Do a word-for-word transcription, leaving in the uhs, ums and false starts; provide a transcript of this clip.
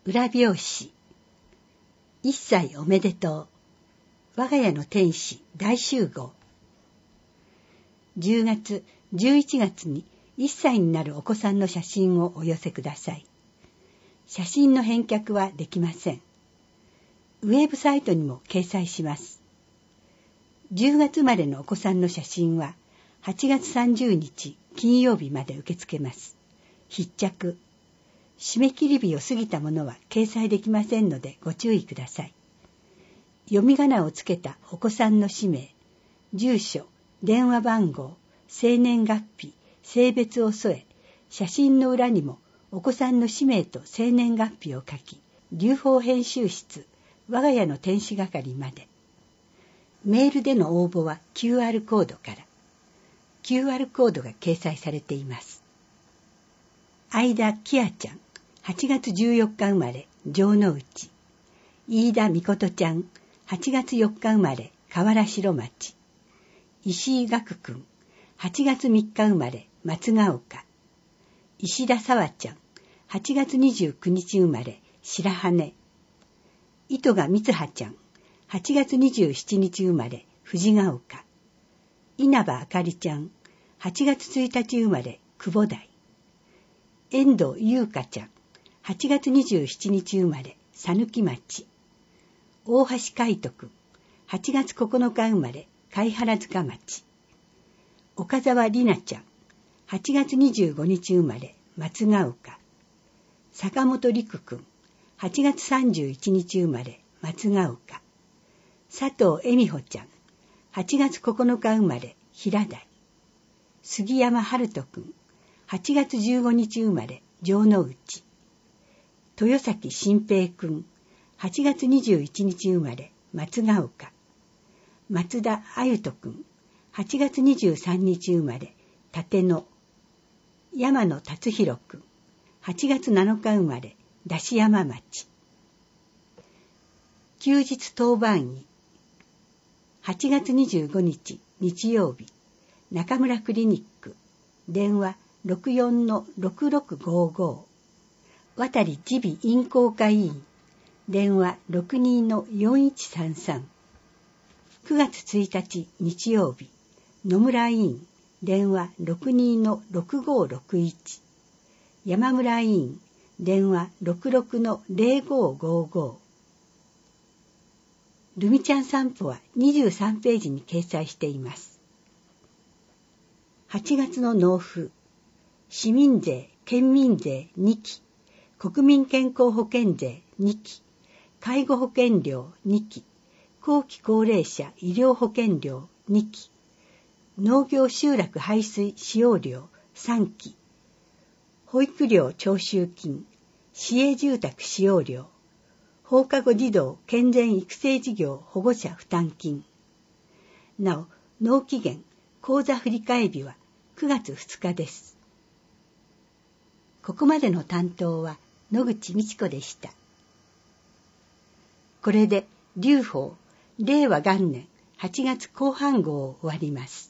裏表紙。一歳おめでとう。我が家の天使大集合。じゅうがつ、じゅういちがつにいっさいになるお子さんの写真をお寄せください。写真の返却はできません。ウェブサイトにも掲載します。じゅうがつ生まれのお子さんの写真ははちがつさんじゅうにち金曜日まで受け付けます。必着。締め切り日を過ぎたものは掲載できませんのでご注意ください。読み仮名をつけたお子さんの氏名、住所、電話番号、生年月日、性別を添え、写真の裏にもお子さんの氏名と生年月日を書き、留保編集室、我が家の天使係まで。メールでの応募は キューアール コードから。キューアール コードが掲載されています。相田きあちゃん、はちがつじゅうよっか生まれ、城之内。飯田美琴ちゃん、はちがつよっか生まれ、河原城町。石井岳くん、はちがつみっか生まれ、松ヶ丘。石田沙和ちゃん、はちがつにじゅうくにち生まれ、白羽。糸賀光葉ちゃん、はちがつにじゅうしちにち生まれ、藤ヶ丘。稲葉あかりちゃん、はちがつついたち生まれ、久保台。遠藤優香ちゃん、はちがつにじゅうしちにち生まれ、讃岐町。大橋海斗くん、はちがつここのか生まれ、貝原塚町。岡沢里奈ちゃん、はちがつにじゅうごにち生まれ、松ヶ丘。坂本陸くん、はちがつさんじゅういちにち生まれ、松ヶ丘。佐藤恵美穂ちゃん、はちがつここのか生まれ、平台。杉山春人くん、はちがつじゅうごにち生まれ、城之内。豊崎新平くん、はちがつにじゅういちにち生まれ、松ヶ丘。松田あゆとくん、はちがつにじゅうさんにち生まれ、立野。山野達弘くん、はちがつなのか生まれ、出し山町。休日当番医。はちがつにじゅうごにち日曜日、中村クリニック。電話 ろくよんのろくろくごご。渡り耳鼻咽喉科医院。電話 ろくにのよんいちさんさん。くがつついたち日曜日、野村医院。電話 ろくにのろくごろくいち。山村医院。電話 ろくろくのぜろごごご。ルミちゃん散歩はにじゅうさんページに掲載しています。はちがつの納付。市民税、県民税にき。国民健康保険税にき。介護保険料にき。後期高齢者医療保険料にき。農業集落排水使用料さんき。保育料徴収金。市営住宅使用料。放課後児童健全育成事業保護者負担金。なお、納期限、口座振替日はくがつふつかです。ここまでの担当は野口美智子でした。これで留保令和元年はちがつこう半号を終わります。